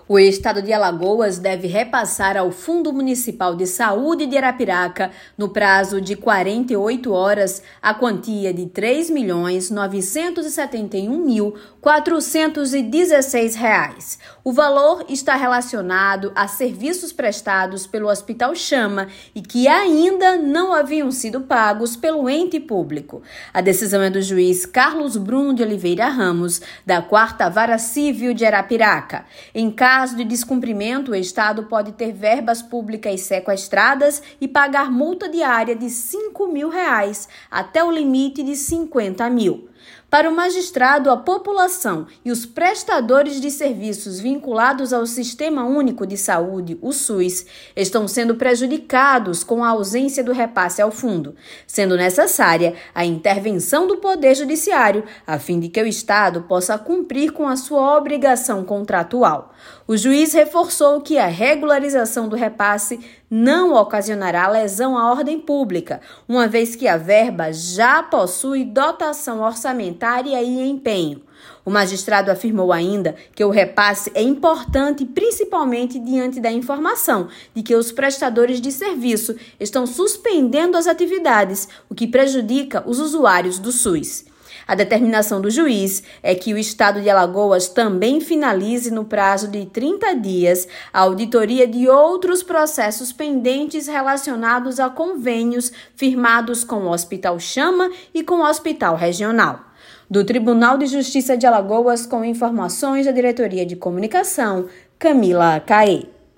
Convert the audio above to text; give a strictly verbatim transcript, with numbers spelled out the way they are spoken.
O estado de Alagoas deve repassar ao Fundo Municipal de Saúde de Arapiraca, no prazo de quarenta e oito horas, a quantia de três milhões novecentos e setenta e um mil quatrocentos e dezesseis reais. O valor está relacionado a serviços prestados pelo Hospital Chama e que ainda não haviam sido pagos pelo ente público. A decisão é do juiz Carlos Bruno de Oliveira Ramos, da quarta Vara Civil de Arapiraca. Em caso de descumprimento, o Estado pode ter verbas públicas sequestradas e pagar multa diária de cinco mil reais, até o limite de cinquenta mil. Para o magistrado, a população e os prestadores de serviços vinculados ao Sistema Único de Saúde, o SUS, estão sendo prejudicados com a ausência do repasse ao fundo, sendo necessária a intervenção do Poder Judiciário, a fim de que o Estado possa cumprir com a sua obrigação contratual. O juiz reforçou que a regularização do repasse não ocasionará lesão à ordem pública, uma vez que a verba já possui dotação orçamentária e empenho. O magistrado afirmou ainda que o repasse é importante principalmente diante da informação de que os prestadores de serviço estão suspendendo as atividades, o que prejudica os usuários do SUS. A determinação do juiz é que o Estado de Alagoas também finalize no prazo de trinta dias a auditoria de outros processos pendentes relacionados a convênios firmados com o Hospital Chama e com o Hospital Regional. Do Tribunal de Justiça de Alagoas, com informações da Diretoria de Comunicação, Camila Caê.